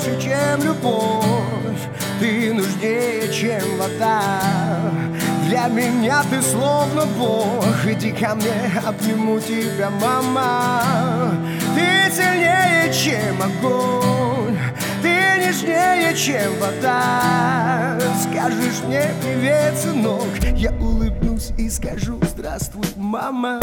больше, чем любовь. Ты нужнее, чем вода. Для меня ты словно Бог. Иди ко мне, обниму тебя, мама. Ты сильнее, чем огонь. Ты нежнее, чем вода. Скажешь мне привет, сынок, я улыбнусь и скажу здравствуй, мама.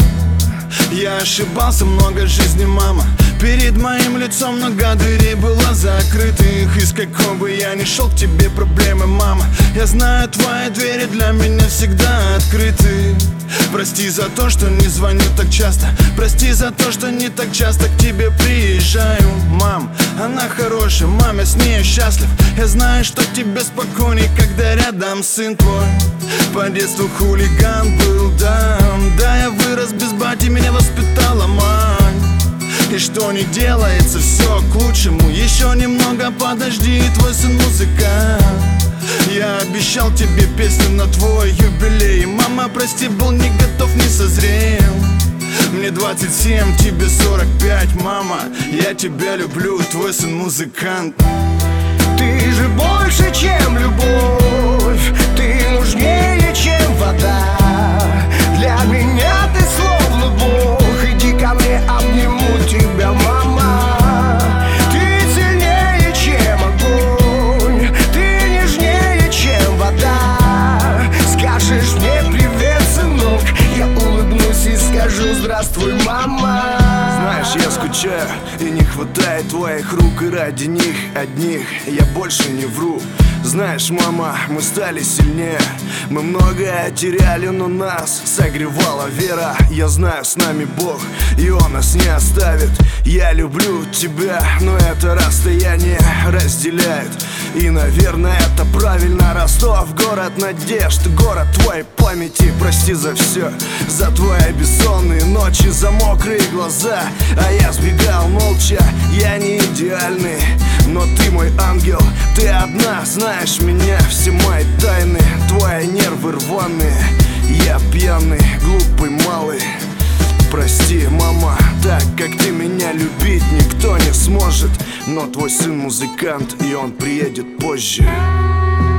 Я ошибался много жизни, мама. Перед моим лицом много дверей было закрытых. Из какой бы я ни шел, к тебе проблемы, мама. Я знаю, твои двери для меня всегда открыты. Прости за то, что не звоню так часто. Прости за то, что не так часто к тебе приезжаю. Мам, она хорошая, мам, я с ней счастлив. Я знаю, что тебе спокойней, когда рядом сын твой. По детству хулиган был, да. Да, я вырос без бати, меня воспитала мать. И что не делается, все к лучшему. Еще немного подожди, твой сын музыкант. Я обещал тебе песню на твой юбилей. Мама, прости, был не готов, не созрел. Мне 27, тебе 45, мама. Я тебя люблю, твой сын музыкант. Ты же больше, чем любовь. Ты нужнее, чем вода. Для меня ты словно Бог. Иди ко мне, обниму тебя, мама. Ты сильнее, чем огонь. Ты нежнее, чем вода. Скажешь мне привет, сынок, я улыбнусь и скажу здравствуй, мама. Знаешь, я скучаю и не хватает твоих рук. И ради них одних я больше не вру. Знаешь, мама, мы стали сильнее. Мы многое теряли, но нас согревала вера. Я знаю, с нами Бог, и Он нас не оставит. Я люблю тебя, но это расстояние разделяет. И, наверное, это правильно. Ростов, город надежд, город твоей памяти. Прости за все, за твои бессонные ночи, за мокрые глаза. А я сбегал молча, я не идеальный, но ты мой ангел, ты одна, знаешь меня, все мои тайны. Твои нервы рваные, я пьяный, глупый малый. Прости, мама, так как ты меня любить никто не сможет. Но твой сын музыкант, и он приедет позже.